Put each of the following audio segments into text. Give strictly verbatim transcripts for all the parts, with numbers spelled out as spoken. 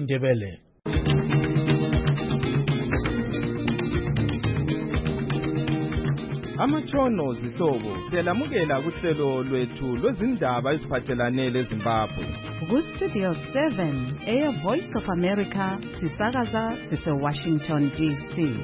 Ndebele. Amatshono zihlobo siyalamukela kuhlelo lwethu lwezindaba eziphathelane leZimbabwe. Ku Studio seven, Air Voice of America, sisakaza sise Washington D C.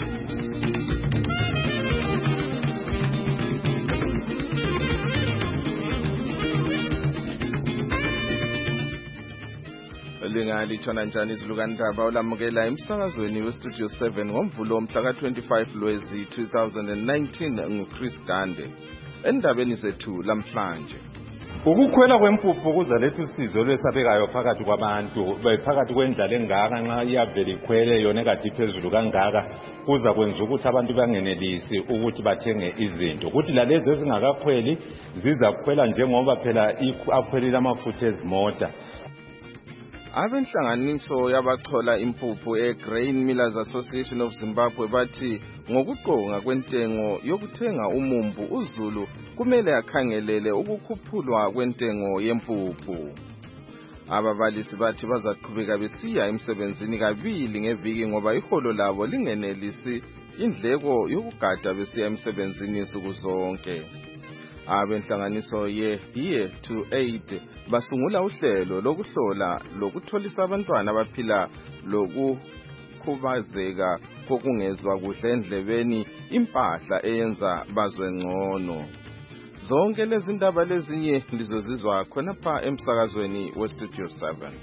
Lingali chana njani izilukandaba olamukela emsakazweni weStudio seven ngomvulo mhla ka twenty-five Lwezi two thousand nineteen nguChris Dande. Endabeni zethu lamhlanje. Ukukhwela kwempuphu kuzaletha usizo lwesabekayo phakathi kwabantu phakathi kwendlala engaka nxa iyavela ikhwele yona kade iphezulu kangaka kuza kwenza ukuthi abantu bangenelisi ukuthi bathenge izinto kuthi lalezi ezingakakhweli ziza kukhwela njengoba phela akhwelile amafutha ezimota. Abenhlanganiso yabachola impuphu eGrain Millers Association of Zimbabwe bathi ngokuqonga kwentengo yokuthenga umumbu uZulu kumele akhangelele ukukhuphulwa kwentengo yempuphu. Ababalisi bathi bazaqhubeka besiya emsebenzini kabili ngeviki ngoba iholo labo lingenelisi indleko yokugada besiya emsebenzini insuku zonke. Abenhlanganiso ye Year to Aid basungula uhlelo lokuhlola lokutholisa abantwana abaphila lokukhubazeka kokungezwa kuhle endlebeni impahla eyenza bazwe ngcono. Zonke lezi ndaba lezinye lizozizwa khona pha emsakazweni weStudio seven.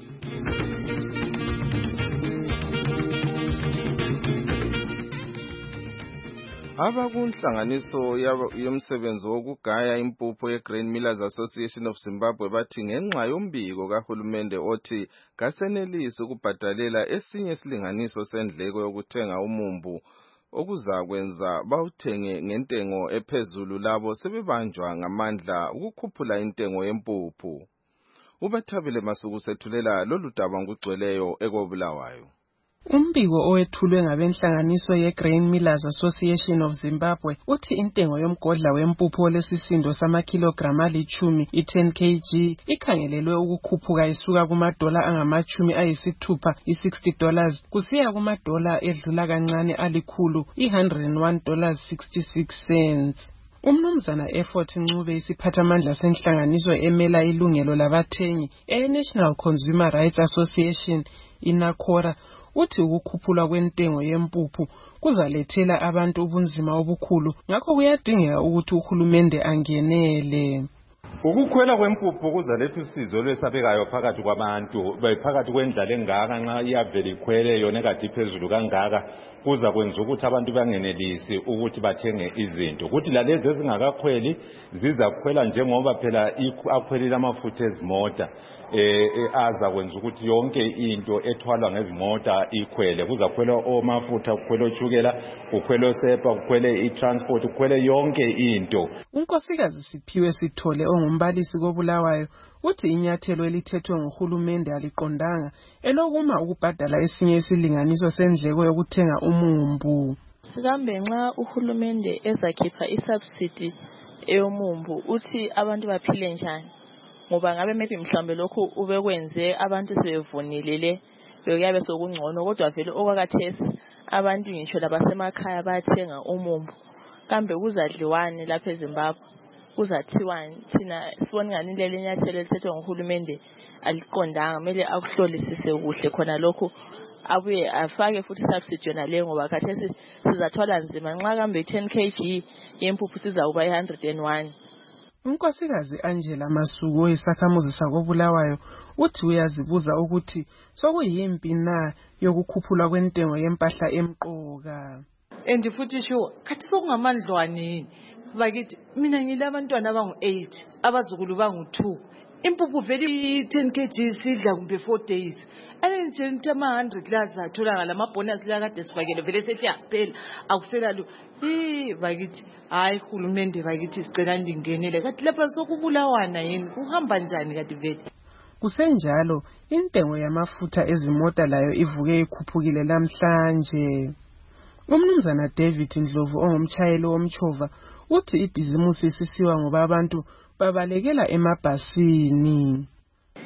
Abakunhlanganiso yomsebenzi wokugaya impuphu yeGrain Millers Association of Zimbabwe bathi ngenxa yombiko kahulumende othi kasenelisi ukubhadalela esinye isilinganiso sendleko yokuthenga umumbu okuzakwenza bawuthenge ngentengo ephezulu labo sebebanjwa ngamandla ukukhuphula intengo yempuphu. Ubathabile Masuku sethulela lolu daba ngugcweleyo ekobulawayo. Umbiko owethulwe ngabenhlanganiso yeGrain Millers Association of Zimbabwe uthi intengo yomgodla wempuphu olesisindo samakilograma alichumi i-ten kilograms ikhangelelwe ukukhuphuka isuka kumadola angamachumi ayisithupha i-sixty dollars kusiya kumadola edlula kancane alikhulu i-one hundred one dollars sixty-six cents. Umnumzana Effort Ncube isiphathamandla senhlanganiso emela ilungelo labathengi e-National Consumer Rights Association inakora uthi ukukhuphula kwentengo yempuphu kuzalethela abantu ubunzima obukhulu ngakho kuyadingeka ukuthi uhulumende angenele. Ukukhwela kwempuphu kuzaletha usizo lwesabekayo phakathi kwabantu phakathi kwendlala engaka nxa iyavela ikhwele yona kade iphezulu kangaka kuza kwenza ukuthi abantu bangenelisi ukuthi bathenge izinto kuthi lalezi ezingakakhweli ziza kukhwela njengoba phela akhwelile amafutha ezimota eh aza kwenza ukuthi yonke into ethwalwa ngezimota ikhwele kuza kukhwela omafutha kukhwela ochukela kukhwela osepa kukhwele i-transport kukhwele yonke into. Unkosikazi Siphiwe Sithole ongumbalisi kobulawayo uthi inyathelo elithethwe nguhulumende aliqondanga elokuma ukubhadala esinye isilinganiso sendleko yokuthenga umumbu. Sikambe nxa uhulumende ezakhipha isubsidy eyomumbu uthi abantu baphile njani ngoba ngabe maybe mhlambe lokho ubekwenze abantu sebevunile le bekuyabe sokungcono kodwa vele okwakathesi abantu ngisho labasemakhaya bayathenga umumbu kambe kuzadliwane lapha eZimbabwe kuzathiwani thina sibona ngani leli nyathelo elithethwe nguhulumende aliqondanga kumele akuhlolisise kuhle khona lokho abuye afake futhi subsidy yona le ngoba khathesi sizathwala nzima nxa kambe ten kilograms yempuphu sizakuba one hundred and one. Unkosikazi Angela Masuku oyisakhamuzi sakobulawayo uthi uyazibuza ukuthi sokuyimpi na yokukhuphula kwentengo yempahla emqoka. And futhi sho kathi sokungamandlwane bakithi mina ngilabantwana abangu eight abazukulu bangu two impuphu vele ten kilograms sidla kumbe four days ane nje ntama one hundred laza thola ngalama bonus la kade sifakele vele sethi yaphela akusela lo eh bakithi hayi hulumende bakithi sicela ndingenele kathi lapha sokubulawana yini kuhamba njani kathi vele. Kusenjalo intengo yamafutha ezimota layo ivuke ikhuphukile namhlanje. Umnumzana David Ndlovu ongumtshayeli womchova uthi ibhizimusi isisiwa ngoba abantu babalekela emabhasini.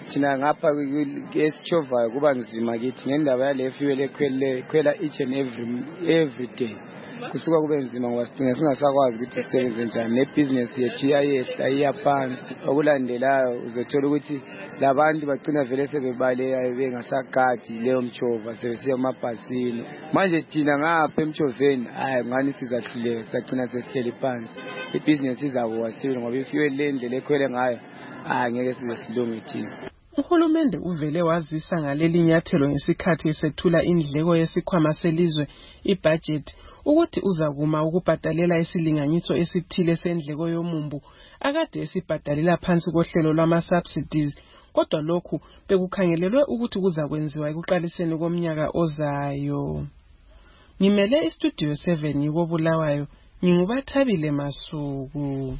thina ngapha esichovayo kuba nzima kithi ngendaba yale fuel ekhwele khwela each and every every day kusuka kube nzima ngoba sidinga singasakwazi ukuthi sisebenze njani nebhizinesi yethu iyayehla iyaphansi. Okulandelayo uzothola ukuthi labantu bagcina vele sebebaleka bengasagadi leyo mchova sebesiya emabhasini. Manje thina ngapha emchoveni hayi ngani sizahluleka sagcina sesihleli phansi. Ibhizinesi izabo wasile ngoba ifuel lendlela ekhwele ngayo hayi ngeke size silunge thina. Uhulumende uvele wazisa ngaleli nyathelo ngesikhathi esethula indleko yesikhwama selizwe ibudget ukuthi uzakuma ukubhadalela isilinganiso esithile sendleko yomumbu akade esibhadalela phansi kohlelo lwama subsidies, kodwa lokhu bekukhangelelwe ukuthi kuzakwenziwa ekuqaliseni komnyaka ozayo. Ngimele istudio seven yiko Bulawayo, ngingubathabile Masuku.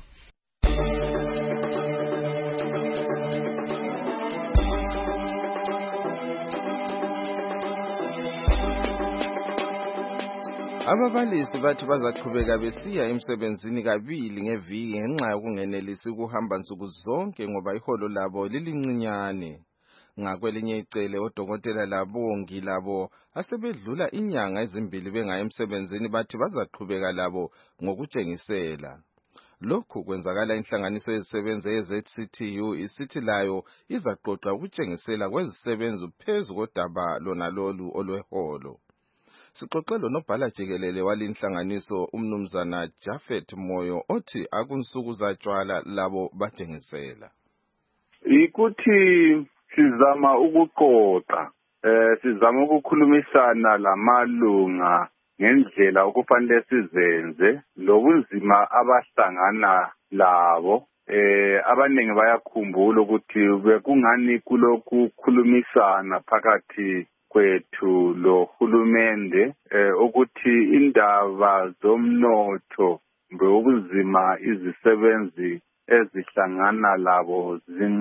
Ababalisi bathi bazaqhubeka besiya emsebenzini kabili ngeviki ngenxa yokungenelisi ukuhamba nsuku zonke ngoba iholo labo lilincinyane. Ngakwelinye icele odokotela labongi labo asebedlula inyanga ezimbili bengayi emsebenzini bathi bazaqhubeka labo ngokutshengisela. Lokhu kwenzakala inhlanganiso yezisebenzi ye-Z C T U isithi layo izaqoqa ukutshengisela kwezisebenzi phezu kodaba lona lolu olweholo. Sixoxelo nobhala jikelele walinhlanganiso umnumzana Japhet Moyo othi akunsuku zatshwala labo bathengisela. Ikuthi sizama ukuqoqa eh sizama ukukhulumisana lamalunga ngendlela okufanele sizenze lobunzima abahlangana labo. Eh abaningi bayakhumbula ukuthi bekungani kulokhu khulumisana phakathi kwethu lo hulumende eh, ukuthi indaba zomnotho mbobuzima izisebenzi ezihlangana labo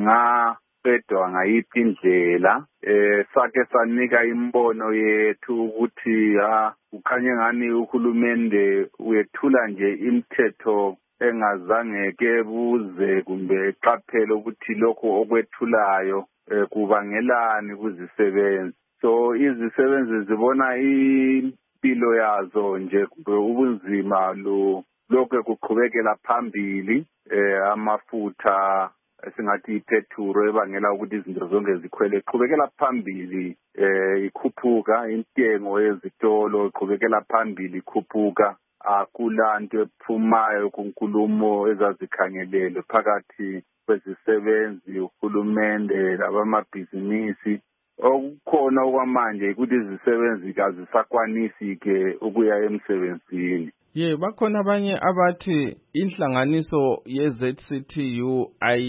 zingaqedwa ngayiphi indlela. Eh sake sanika imbono yethu ukuthi ha ukhanye ngani uhulumende uyethula nje imithetho engazange kebuze kumbe qaphela ukuthi lokho okwethulayo eh, kubangelani kuzisebenzi. So izisebenzi zibona impilo yazo nje ubunzima lo lokho kuqhubekela phambili eh amafutha esingathi ipetrol ebangela ukuthi izinto zonke zikhwele iqhubekela phambili eh ikhuphuka intengo yezitolo iqhubekela phambili ikhuphuka akulanto ephumayo kunkulumo ezazikhangelele phakathi kwezisebenzi uhulumende labamabhizinisi. Okukhona okwamanje ukuthi izisebenzi kazisakwanisi ke ukuya emsebenzini. Ye bakhona abanye abathi inhlanganiso ye-Z C T U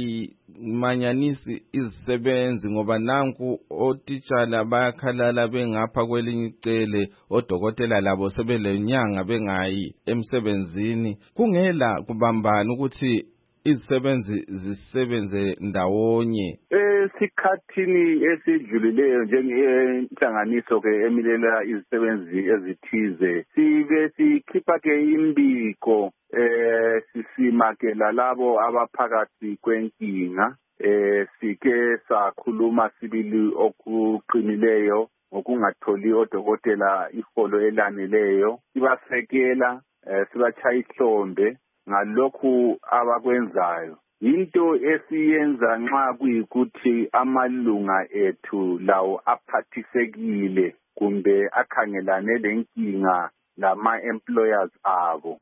ayimanyanisi izisebenzi ngoba nanku otitshala bayakhalala bengapha kwelinye icele odokotela labo sebelenyanga bengayi emsebenzini. Kungela kubambana ukuthi izisebenzi zisebenze ndawonye. Esikhathini esidlulileyo njengenhlanganiso ke emilela izisebenzi ezithize sibe sikhipha ke imbiko eh sisimakela labo abaphakathi kwenkinga. Eh sike sakhuluma sibili okuqinileyo ngokungatholi odokotela iholo elaneleyo, sibasekela eh sibachaya ihlombe ngalokhu abakwenzayo. Into esiyenza nxa kuyikuthi amalunga ethu lawo aphathisekile kumbe akhangelane lenkinga lama employers abo.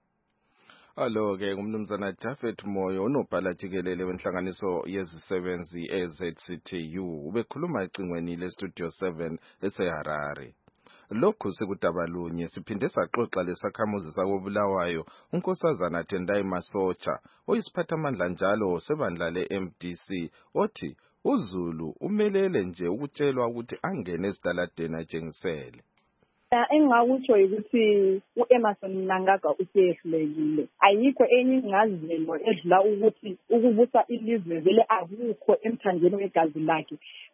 Alo ke umnumzana Japhet Moyo unobhala jikelele wenhlanganiso yezisebenzi e-Z C T U ubekhuluma ecingweni le-Studio seven eseHarare. Lokhu sekudabalunye siphinde saxoxa lesakhamuzi sakobulawayo unkosazana Tendai Masocha oyisiphathamandla njalo sebandla le-M D C othi uZulu umelele nje ukutshelwa ukuthi angene esitaladeni atshengisele. Engakutsho ukuthi uEmerson Mnangagwa usehlulekile. Ayikho enye ingazelo edlula ukuthi ukubusa ilizwe vele akukho emthanjeni wegazi lakhe.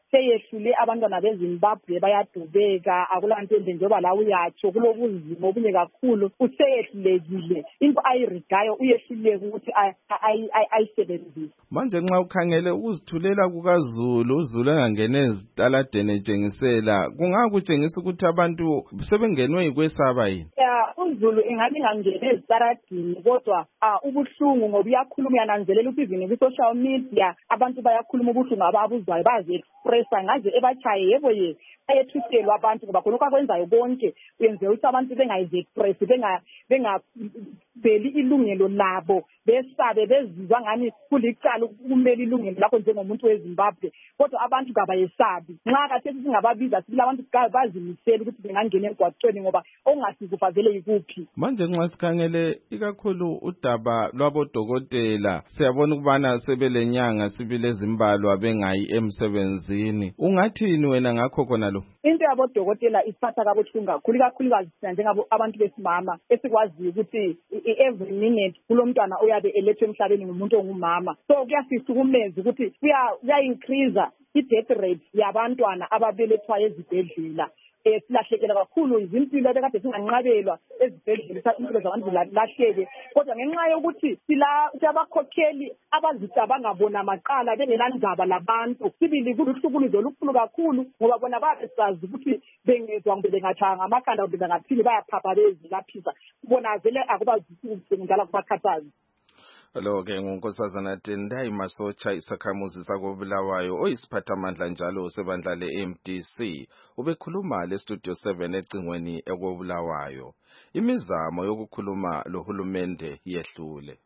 seyehlule abantwana beZimbabwe bayadubeka akulanto enhle njengoba la uyatsho kulobunzima obunye kakhulu useyehlulekile into ayirigayo uyehluleke ukuthi ayisebenzise. Manje nxa ukhangele ukuzithulela kukaZulu uZulu engangene ezitaladeni etshengisela kungakutshengisa ukuthi abantu sebengenwe yikwesaba yini? Ya uZulu ingathi ngangene ezitaladini kodwa ubuhlungu ngoba uyakhuluma yananzelela ukuthi izini ku social media abantu bayakhuluma ubuhlungu ababuzwayo bazi expressa ngaze ebachaye yebo ye ayethuselwa abantu ngoba khona kwakwenzayo konke uyenze ukuthi abantu bengayize express benga benga beli ilungelo labo besabe bezizwa ngani kulicala ukumela ilungelo lakho njengomuntu weZimbabwe kodwa abantu kabayesabi nxa kade singababiza sithi abantu bazimisela ukuthi bengangena emgwaqweni ngoba ongasikufazele yikuphi. Manje nxa sikhangele ikakhulu udaba lwabodokotela siyabona ukubana sebelenyanga sibile ezimbalwa bengayi emsebenzini ungathini wena ngakho khona lo? Into yabodokotela isiphatha kabuhlungu kakhulu kakhulukazi njengabo abantu besimama esikwaziyo ukuthi every minute kulomntwana uyabe elethwe emhlabeni ngumuntu ongumama so kuyasisukumeza ukuthi kuya increase i-death rate yabantwana ababelethwa ezibhedlela. Eh silahlekela kakhulu izimpilo bekade singanqabelwa ezibhedlela impilo zabantu lahleke kodwa ngenxa yokuthi sila abakhokheli abazicabanga bona maqala bengelandaba labantu sibili kuluhlukuluzo olukhulu kakhulu ngoba bona babesazi ukuthi bengezwa ngbe bengathanga amakhanda ngbe bengaphili bayaphapha bezilaphisa bona vele akubazisi ngala kubakhathazi. Lo ke ngunkosazana Tendai Masocha isakhamuzi sakobulawayo oyisiphathamandla njalo sebandla le-M D C ubekhuluma le studio seven ecingweni ekobulawayo. Imizamo yokukhuluma lohulumende yehlule.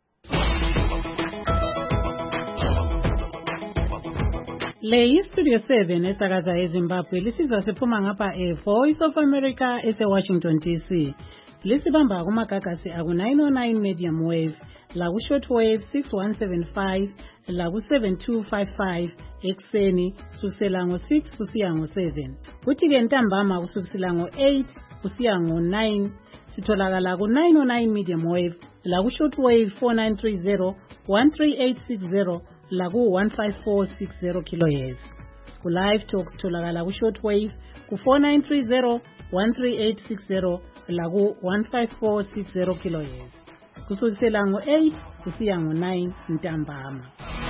Le yi-Studio seven esakaza eZimbabwe lisizwa siphuma ngapha e-Voice of America ese-Washington D C. Lisibamba kumagagasi aku-nine oh nine medium wave, laku-short wave six one seven five, laku-seven two five five ekseni kusukela ngo-six kusiya ngo-seven. Kuthi-ke ntambama kusukela ngo-eight kusiya ngo-nine sitholakala ku-nine oh nine medium wave, laku-short wave four nine three zero, one three eight six zero, laku-one five four six zero kilohertz. Ku-live talk sitholakala ku-short wave ku-four nine three zero, one three eight six zero, laku one five four six zero kilohertz. Kusukela ngo-eight kusiya ngo-nine ntambama.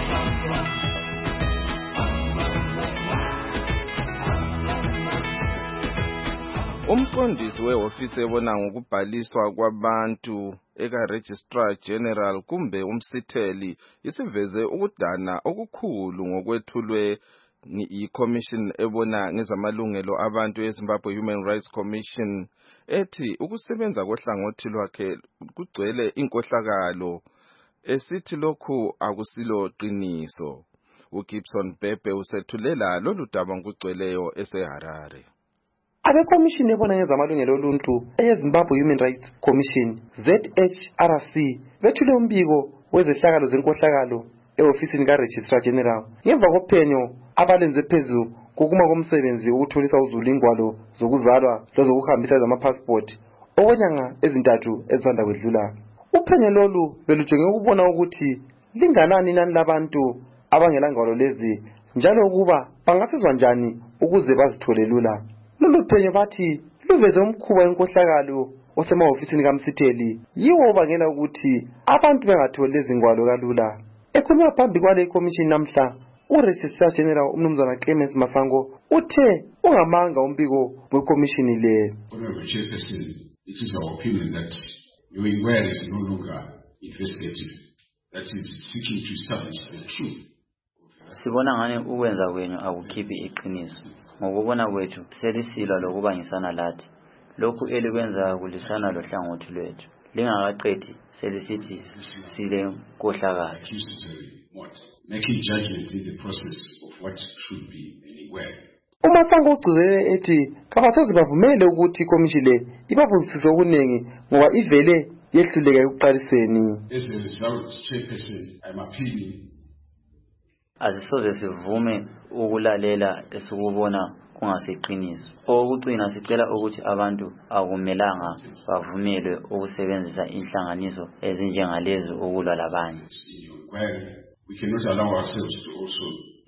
Umqondisi wehofisi ebona ngokubhaliswa kwabantu eka Registrar General kumbe umsitheli isiveze ukudana okukhulu ngokwethulwe i-Commission ebona ngezamalungelo abantu eZimbabwe Human Rights Commission ethi ukusebenza kohlangothi lwakhe kugcwele inkohlakalo esithi lokhu akusilo qiniso. uGibson Bebe usethulela lolu daba ngokugcweleyo eseHarare. Abekomishini ebona ngezamalungelo oluntu eZimbabwe Human Rights Commission Z H R C bethule umbiko wezehlakalo zenkohlakalo e-ofisini ka-Registrar General ngemva kophenyo abalenze phezu kokuma komsebenzi ukutholisa uZulu ingwalo zokuzalwa lezokuhambisa zamapassport okwenyanga ezintathu ezisanda kwedlula. Uphenyo lolu belujonge ukubona ukuthi linganani inani labantu abangela ngwalo lezi njalo ukuba bangasizwa njani ukuze bazithole lula. Lolu phenyo bathi luveze umkhuba wenkohlakalo osemahofisini kamsitheli yiwo obangela ukuthi abantu bengatholi lezi ngwalo kalula. Ekhuluma phambi kwale commission namhla uRegistrar General umnumzana Clemens Masango uthe ungamanga umbiko wekommission le. Honorable Chairperson, it is our opinion that your inquiry is no longer investigative, that is seeking to establish the truth. Sibona ngani ukwenza kwenu akukhiphi iqiniso. Ngokubona kwethu selisilwa lokubangisana lathi. Lokhu elikwenza kulisana lohlangothi lwethu. Lingakaqedi selisithi sile nkohlakalo. Making judgments in the process of what should be anywhere. uMasango ugcizelele ethi kabasazi bavumele ukuthi ikomishini le ibabuzisise okunengi ngoba ivele yehluleka ekuqaliseni. As a result, Chairperson, I'm appealing. Asisoze sivume ukulalela esikubona kungasiqiniso. Okugcina sicela ukuthi abantu akumelanga bavumelwe ukusebenzisa inhlanganiso ezinjengalezo ukulwa labanye. We cannot allow ourselves to also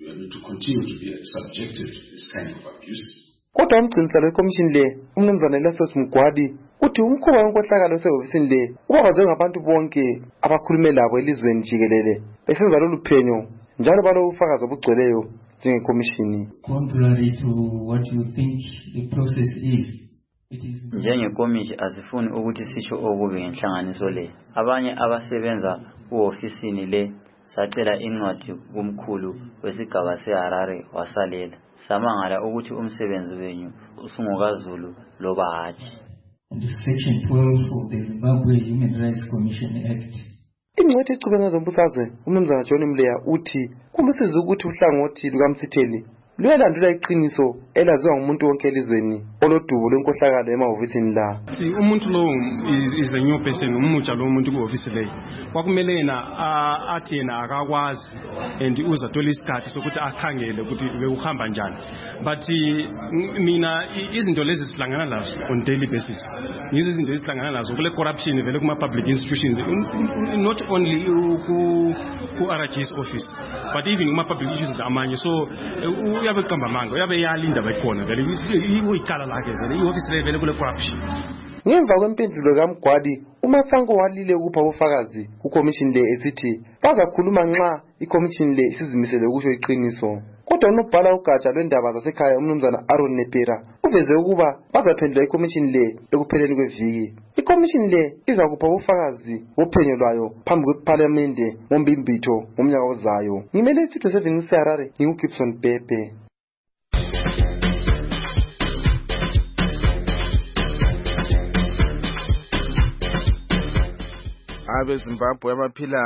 we are going to continue to be subjected to this kind of abuse. Kodwa umgciniselo wekomishini le umnumzana Elasos Mgwadi uthi umkhuba wenkohlakalo osehhovisini le ubabazwe ngabantu bonke abakhulume labo elizweni jikelele besenza lolu phenyo njalo balo ufakazi obugcweleyo njengekomishini. Contrary to what you think the process is, njengekomishi asifuni ukuthi sisho okubi ngenhlanganiso le. Abanye abasebenza kuofisini le sacela incwadi kumkhulu wesigaba seHarare wasalela. Samangala ukuthi umsebenzi wenu usungokaZulu loba hatshi. And section twelve of the Zimbabwe Human Rights Commission Act. Ingcwethi echubeka zombusazwe umnumzana John Mleya uthi kulusizi ukuthi uhlangothi lukaMsitheli luyalandula iqiniso elaziwa ngumuntu wonke elizweni olodubo lwenkohlakalo emahhovisini la. Si umuntu lo is, is the new person umutsha lo umuntu kuhhovisi le kwakumele yena athi yena akakwazi and uzathola isikhathi sokuthi akhangele ukuthi bekuhamba njani, but mina izinto lezi sihlangana lazo on daily basis. Yizo izinto esihlangana lazo kule corruption vele kuma public institutions, not only ku ku R G's office but even kuma public issues amanye. So uyabe qamba manga uyabe yalinda bayikhona vele uyicala lakhe vele ioffice le vele kule corruption. Ngemva kwempendulo kaMgwadi uMasango walile ukupha ubufakazi kukomishini le esithi bazakhuluma nxa ikomishini le isizimisele ukusho iqiniso. Kodwa unobhala ugatsha lwendaba zasekhaya umnumzana Aaron Nepera uveze ukuba bazaphendula ikomishini le ekupheleni kweviki. Ikomishini le izakupha ubufakazi bophenyo lwayo phambi kweParliamente ngombimbitho ngomnyaka ozayo. Ngimele isitho seven seHarare nginguGibson Bhebhe. abeZimbabwe abaphila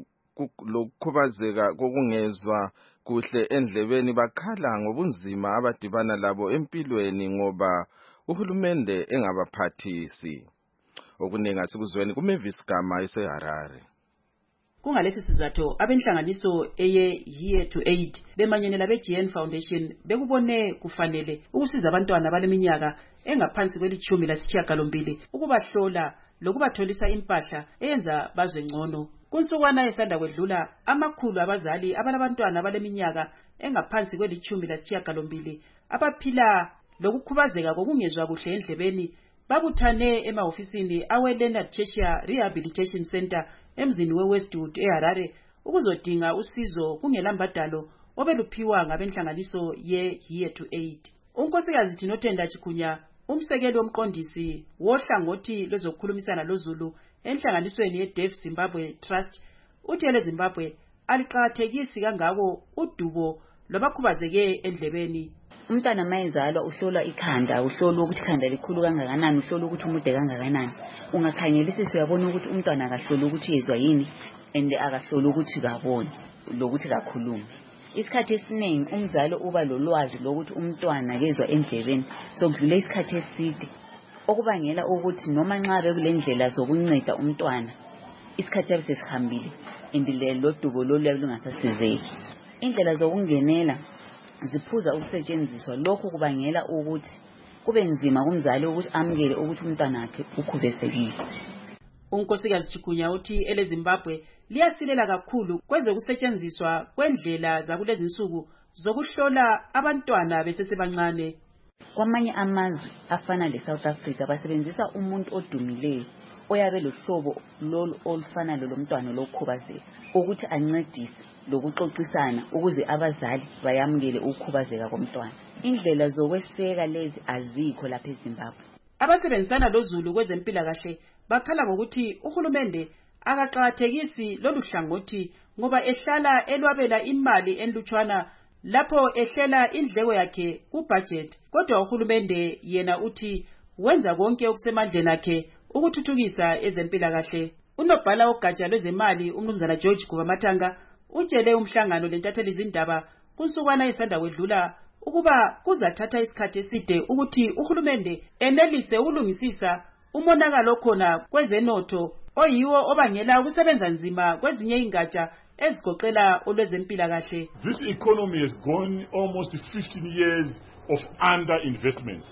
ngokukhubazeka kokungezwa kuhle endlebeni bakhala ngobunzima abadibana labo empilweni ngoba uhulumende engabaphathisi. Okuningi asikuzweni kuMavis Gama eseHarare. Kungalesi sizathu abenhlanganiso eye Year to Aid bemanyene labe G N Foundation bekubone kufanele ukusiza abantwana baleminyaka engaphansi kwelithumi lasishiyagalombili ukubahlola lokubatholisa impahla eyenza bazwe ngcono. Kunsukwana esanda kwedlula amakhulu abazali abalabantwana baleminyaka engaphansi kwelithumi lasishiyagalombili abaphila lokukhubazeka kokungezwa kuhle endlebeni babuthane emahofisini awe Leonard Cheshire Rehabilitation Center emzini weWestwood eHarare ukuzodinga usizo kungelambadalo obeluphiwa ngabenhlanganiso ye Year to Aid. Unkosikazi Tinotenda Chikunya umsekeli womqondisi wohlangothi lwezokukhulumisana loZulu enhlanganisweni yeDeaf Zimbabwe Trust uthi eleZimbabwe aliqhathekisi kangako udubo lwabakhubazeke endlebeni. Umntwana mayezalwa uhlolwa ikhanda, uhlolwa ukuthi ikhanda likhulu kangakanani, uhlolwa ukuthi umude kangakanani. Ungakhangelisisa uyabona ukuthi umntwana akahlolwa ukuthi yezwa yini and akahlolwa ukuthi kaboni lokuthi kakhuluma. Isikhathi esiningi umzali uba lolwazi lokuthi umntwana kezwa endlebeni sokudlula isikhathi eside okubangela ukuthi noma nxa bekulendlela zokunceda umntwana isikhathi yabe sesihambile indile lodubo lolu lungasasizeki. Indlela zokungenela ziphuza ukusetshenziswa, lokho kubangela ukuthi kube nzima kumzali ukuthi amukele ukuthi umntwana wakhe ukhubazekile. Unkosikazi Chikunya uthi eleZimbabwe liyasilela kakhulu kwezokusetshenziswa kwendlela zakulezi nsuku zokuhlola abantwana besesebancane. Kwamanye amazwe afana leSouth Africa basebenzisa umuntu odumileyo oyabe lohlobo lolu olufana lomntwana lokhubazeka ukuthi ancedise lokuxoxisana ukuze abazali bayamukele ukukhubazeka komntwana. Indlela zokweseka lezi azikho lapha eZimbabwe. Abasebenzisana loZulu kwezempilakahle bakhala ngokuthi uhulumende akaqhathekisi lolu hlangothi ngoba ehlala elwabela imali enlutshwana lapho ehlela indleko yakhe kubudget. Kodwa uhulumende yena uthi wenza konke okusemandleni akhe ukuthuthukisa ezempilakahle. Unobhala ogatsha lwezemali umnumzana George Gubamathanga utshele umhlangano lentatheli izindaba kunsukwana esanda kwedlula ukuba kuzathatha isikhathi eside ukuthi uhulumende enelise ukulungisisa umonakalo khona kwezenotho oyiwo obangela ukusebenza nzima kwezinye ingatsha ezigoqela olwezempilakahle. This economy has gone almost fifteen years of underinvestment.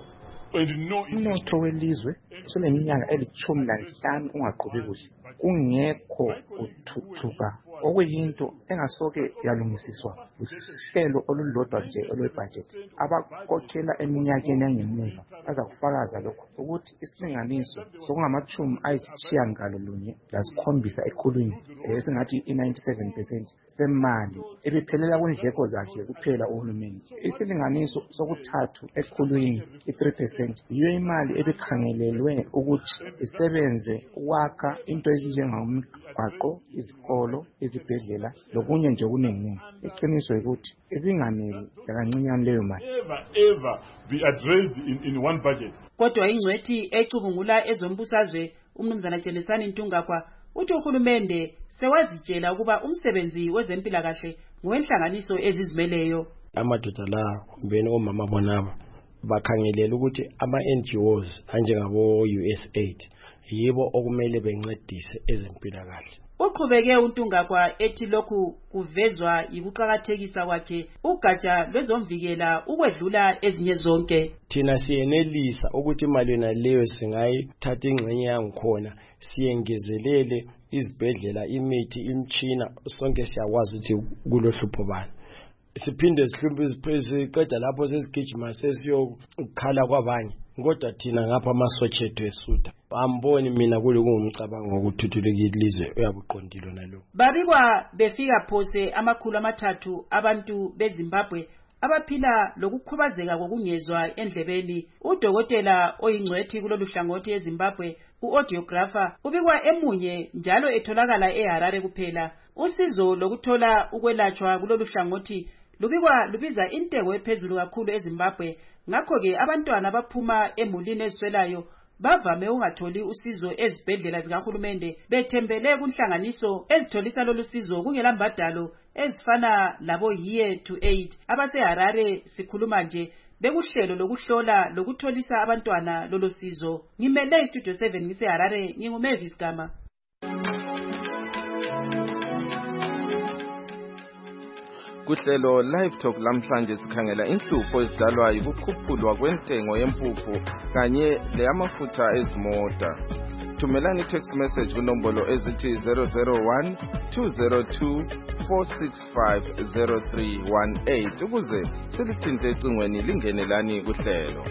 Umnotho welizwe useneminyaka elithumi lanhlanu ungaqhubi kuhle, kungekho kuthuthuka okuyinto engasoke yalungisiswa uhlelo olulodwa nje olwebudget. Abakhokhela eminyakeni engemuva baza kufakaza lokho ukuthi isilinganiso sokungamachumi ayisishiyagalolunye lasikhombisa ekhulwini esingathi i-ninety-seven percent semali ebiphelela kwindleko zakhe kuphela uhulumeni. Isilinganiso sokuthathu ekhulwini i-three percent yiyo imali ebikhangelelwe ukuthi isebenze ukwakha into ezinjengamgwaqo, izikolo, izibhedlela lokunye nje okuningi. Iqiniso ukuthi ibinganeli yakancinyane leyo mali. Ever ever be addressed in, in one budget. Kodwa ingcwethi ecubungula ezombusazwe umnumzana Jelesani Ntungakwa uthi uhulumende sewazitshela ukuba umsebenzi wezempilakahle ngowenhlanganiso ezizimeleyo. Amadoda la kumbeni omama bonaba bakhangelela ukuthi ama-N G Os anjengabo-U S A I D yibo okumele bencedise ezempilakahle. Uqhubeke uNtungakwa ethi lokhu kuvezwa yikuqhakathekisa kwakhe ugatsha lwezomvikela ukwedlula ezinye zonke. Thina siyenelisa ukuthi imali yona leyo singayithatha ingxenye yangikhona siyengezelele izibhedlela, imithi, imtshina, sonke siyakwazi ukuthi kulohlupho bani. Siphinde sihlumbe iziphezi qeda lapho sesigijima sesiyokukhala kwabanye. Kodwa thina ngapha amasotsha ethu esutha. Amboni mina kule kungumcabango wokuthuthukisa ilizwe uyabuqondilo nalo. Babikwa befika phose amakhulu amathathu abantu beZimbabwe abaphila lokukhubazeka kokungezwa endlebeni. Udokotela oyingcwethi kulolu hlangothi eZimbabwe uaudiographer ubikwa emunye njalo etholakala eHarare kuphela. Usizo lokuthola ukwelatshwa kulolu hlangothi lubikwa lubiza intengo ephezulu kakhulu eZimbabwe. Ngakho ke abantwana abaphuma emulini eziswelayo bavame ungatholi usizo ezibhedlela zikahulumende bethembele kunhlanganiso ezitholisa lolu sizo kungela mbadalo ezifana labo Year to Aid abaseHarare. Sikhuluma nje bekuhlelo lokuhlola lokutholisa abantwana lolu sizo. Ngimele iStudio seven ngiseHarare, nginguMavis Gama. Kuhlelo Live Talk lamhlanje sikhangela inhlupho ezidalwa yikukhuphulwa kwentengo yempuphu kanye leyamafutha ezimota. Thumelani text message kunombolo ezithi zero zero one two zero two four six five zero three one eight ukuze silithinte ecingweni lingenelani kuhlelo.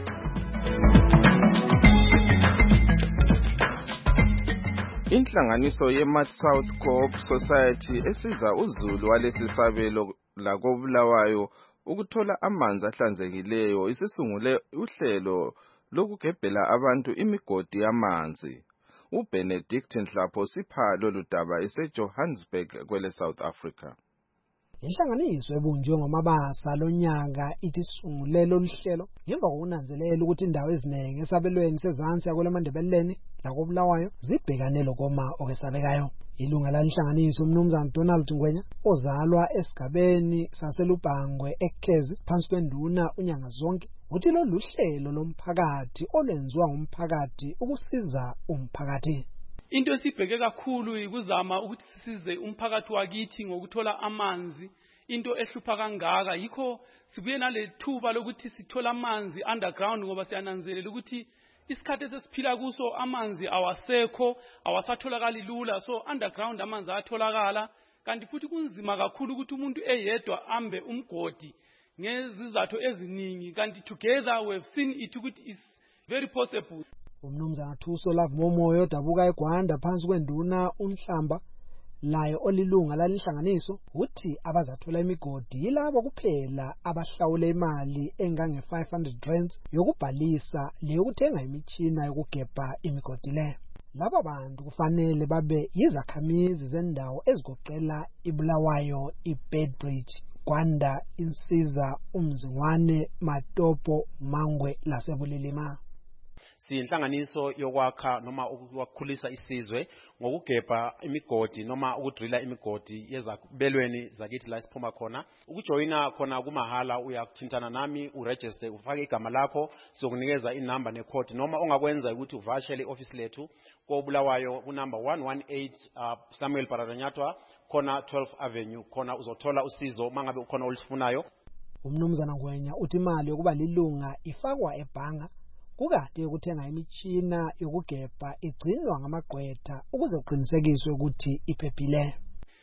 Inhlanganiso ye-Mad South Co-op Society esiza uzulu walesi sabelo lakobulawayo ukuthola amanzi ahlanzekileyo isisungule uhlelo lokugebhela abantu imigodi yamanzi. uBenedict Nhlapho sipha lolu daba eseJohannesburg kwele South Africa. Inhlanganiso ebunjwe ngomabasa lonyaka ithi sungulelo oluhlelo ngemva kokunanzelela ukuthi indawo eziningi esabelweni sezansi yakwelemandebeleni lakobulawayo zibhekane lokoma okwesabekayo. Ilunga lalinhlanganiso umnumzana Donald Ngwenya ozalwa esigabeni saselubhangwe eKhezi phansi kwenduna unyanga zonke uthi lolu hlelo lomphakathi olwenziwa ngumphakathi ukusiza umphakathi. Into esibheke kakhulu ikuzama ukuthi sisize umphakathi wakithi ngokuthola amanzi. Into ehlupha kangaka yikho sibuye nalethuba lokuthi sithola amanzi underground ngoba siyananzelela ukuthi isikhathi esesiphila kuso amanzi awasekho, awasatholakali lula, so underground amanzi atholakala. Kanti futhi kunzima kakhulu ukuthi umuntu eyedwa ambe umgodi ngezizathu eziningi, kanti together we have seen it ukuthi is very possible. Umnumzana Thuso Love Momoyo dabuka eGwanda phansi kwenduna uNhlamba laye olilunga lalinhlanganiso uthi abazathola imigodi yilabo kuphela abahlawule imali engange five hundred rands yokubhalisa leyokuthenga imitshina yokugebha imigodi le. Laba bantu kufanele babe yizakhamizi zendawo ezigoqela iBulawayo, iBedbridge, Gwanda, Insiza, uMzingwane, Matopo, Mangwe laseBulilima. Siyinhlanganiso yokwakha noma ukukhulisa isizwe ngokugebha imigodi noma ukudrilla imigodi yezabelweni zakithi la siphuma khona. Ukujoyina khona kumahala, uyakuthintana nami uregister ufake igama lakho sizokunikeza inamba necode noma ongakwenza ukuthi uvashele ioffice lethu koBulawayo ku number one one eight uh, Samuel Paradanyatwa khona twelfth Avenue khona uzothola usizo mangabe ukhona olusifunayo. Umnumzana Ngwenya uthi imali yokuba lilunga ifakwa ebhanga kukade ukuthenga imitshina yokugebha igcinwa ngamagqwetha ukuze kuqinisekiswe ukuthi iphephile.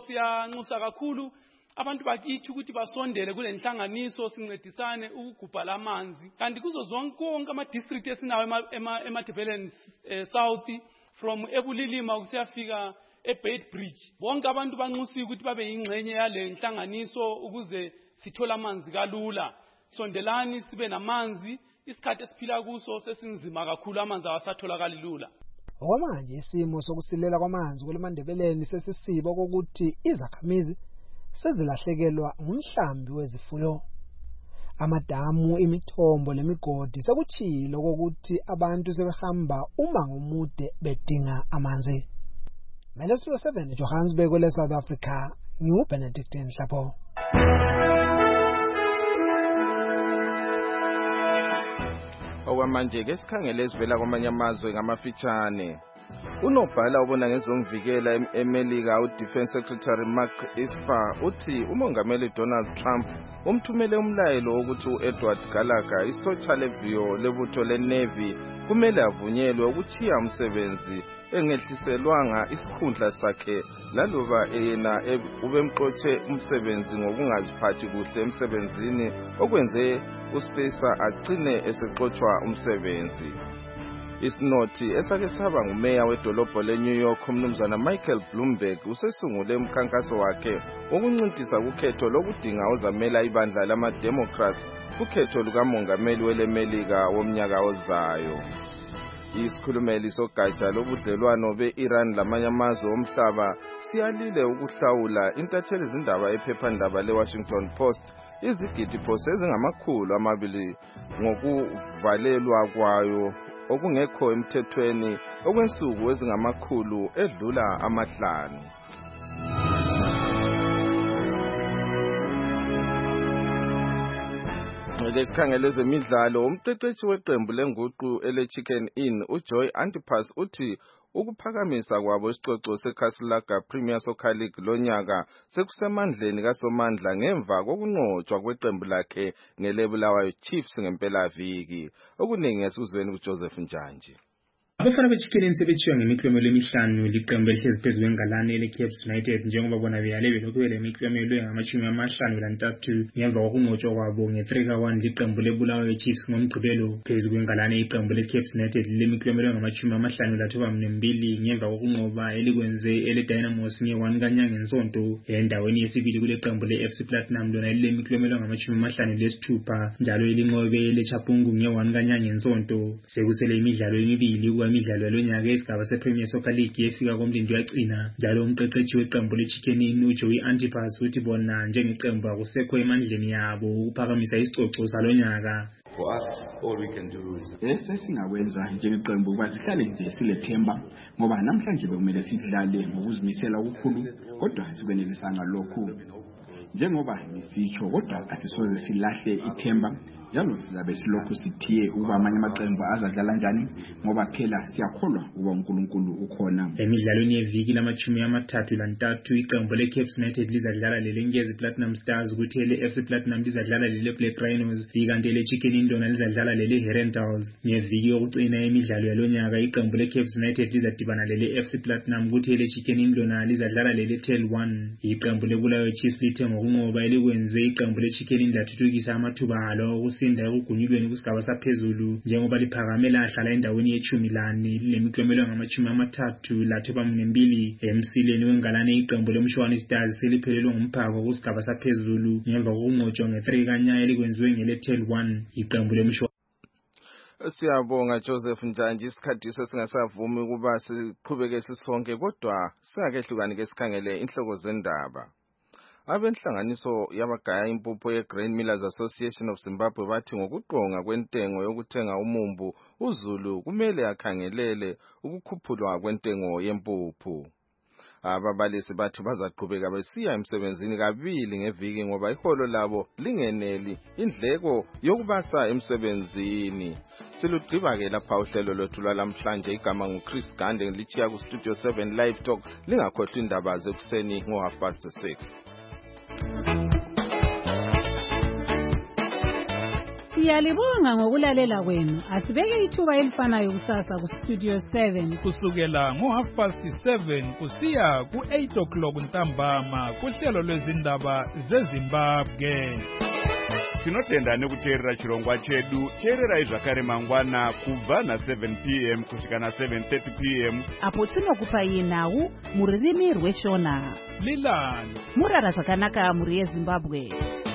siyanxusa kakhulu abantu bakithi ukuthi basondele kule nhlanganiso sincedisane ukugubha lamanzi. Kanti kuzo zonke konke ama district esinawo ema eMatabeleland South from Ebulilima kusiyafika eBait Bridge. Bonke abantu banxusiwe ukuthi babe yingxenye yale nhlanganiso ukuze sithola amanzi kalula. Sondelani sibe namanzi, isikhathi esiphila kuso sesinzima kakhulu, amanzi awasatholakali lula. Okwamanje isimo sokusilela kwamanzi kuleMandebeleni sesisiba kokuthi izakhamizi sezilahlekelwa ngumhlambi wezifuyo. Amadamu, imithombo lemigodi sekuchilo kokuthi abantu sebehamba umango omude bedinga amanzi. Mina Studio seven Johannesburg kwele South Africa, ngiu Benedictine Hlapho. Okwamanje ke sikhangele ezivela kwamanye amazwe ngamafitshane. Unobhala obona ngezomvikela eMelika uDefense Secretary Mark Esper uthi umongameli Donald Trump umthumele umlayelo wokuthi uEdward Gallagher isotsha leviyo lebutho leNavy kumele avunyelwe ukuchiya umsebenzi engehliselwanga isikhundla sakhe laloba yena ubemxotshe umsebenzi ngokungaziphathi kuhle emsebenzini okwenze uSpacer agcine esexotsha umsebenzi. Isinothi esake saba ngumeya wedolobho leNew York umnumzana Michael Bloomberg usesungule umkhankaso wakhe wokuncintisa kukhetho lokudinga ozamela ibandla lama-Democrats kukhetho lukamongameli weleMelika womnyaka ozayo. Isikhulumeli sogatsha lobudlelwano be-Iran lamanye amazwe omhlaba siyalile ukuhlawula intatheli izindaba ephephandaba leWashington Post izigidi phose ezingamakhulu amabili ngokuvalelwa kwayo okungekho emthethweni okwensuku ezingamakhulu edlula amahlanu. Ngesikhangele zemidlalo umqeqeshi weqembu lenguqu ele-Chicken Inn uJoy Antipas uthi ukuphakamisa kwabo isicoco seCasablanca Premier Soccer League lonyaka sekusemandleni kaSomandla ngemva kokunqotshwa kweqembu lakhe ngelebulawayo Chiefs ngempela viki. Okuningi esuzweni kuJoseph Njanji. Abafana beChicken sebethiwa ngemiklomelo emihlanu liqembu elihlezi phezu kwengalane eleCaps United njengoba bona beyale belokhu belemiklomelo engamashumi amahlanu lantathu ngemva kokunqotshwa kwabo nge-three ka one liqembu lebulawayo Chiefs ngomgqibelo phezu kwengalane iqembu leCaps United lemiklomelo engamashumi amahlanu lathoba mbili ngemva kokunqoba elikwenze eleDynamos nge-one kaNyangensonto endaweni yesibili kule qembu le-F C Platinum lona lilemiklomelo engamashumi amahlanu lesithupha njalo elinqobe leChapungu nge-one kaNyangensonto. Sekusele imidlalo emibili imidlalo yalonyaka esigaba sePremier Soccer League yefika komlindo yagcina njalo umqeqeshi weqembu leChicken Inn uJoey Antipas uthi bona njengeqembu akusekho emandleni yabo ukuphakamisa isicoco salonyaka. For us, all we can do is esingakwenza njengeqembu ukuba sihlale nje silethemba ngoba namhlanje bekumele sidlale ngokuzimisela okukhulu kodwa sikwenelisanga lokhu. Njengoba nisitsho kodwa asisoze silahle ithemba njalo sizabe silokhu sithiye ukuba amanye amaqembu azadlala njani ngoba phela siyakholwa ukuba uNkulunkulu ukhona. Emidlalweni yeviki lamachumi amathathu lantathu iqembu leCaps United lizadlala leleNkezi Platinum Stars kuthi ele-F C Platinum lizadlala lele-Black Rhinos ikanti ele-Chicken Inn lona lizadlala lele-Herentals. Ngeviki yokucina emidlalo yalonyaka iqembu leCaps United lizadibana lele-F C Platinum kuthi ele-Chicken Inn lona lizadlala lele-Tel one. Iqembu lebulawayo Chiefs lithe ngokunqoba elikwenze iqembu leChicken Inn lathuthukisa amathuba alo sinda ukugunyulweni kusigaba saphezulu njengoba liphakamela ahlala endaweni yechumi lane lilemiklomelo ngamachumi amathathu lathoba mbili emsileni wengalane iqembu leMshwana Stars seliphelelwe ngumphako kusigaba saphezulu ngemva kokunqotshwa nge-three kanyaya elikwenziwe ngele-Tel one iqembu leMshwana. Siyabonga Joseph Njanji, isikhathi sesingasavumi ukuba siqhubeke sisonke kodwa singakehlukani ke sikhangele inhloko zendaba. Abenhlanganiso yabagaya impupho yeGrain Millers Association of Zimbabwe bathi ngokuqonga kwentengo yokuthenga umumbu uZulu kumele akhangelele ukukhuphulwa kwentengo yempuphu. Ababalisi bathi bazaqhubeka besiya emsebenzini kabili ngeviki ngoba iholo labo lingeneli indleko yokubasa emsebenzini. Silugqiba ke lapha uhlelo lwethu lwalamhlanje igama nguChris Gande lichiya ku Studio seven Live Talk lingakhohlwa indaba zekuseni ngo half past six. Siyalibonga ngokulalela kwenu. Asibeke ithuba elifanayo kusasa ku Studio seven kusukela ngo half past seven kusiya ku eight o'clock ntambama kuhlelo lwezindaba zeZimbabwe. Tinotenda nekuteerera chirongwa chedu. Teererai zvakare mangwana kubva na seven p m kusvika na seven thirty p m apo tinokupai nhau mururimi rweshona. Lilani murara zvakanaka muri yeZimbabwe.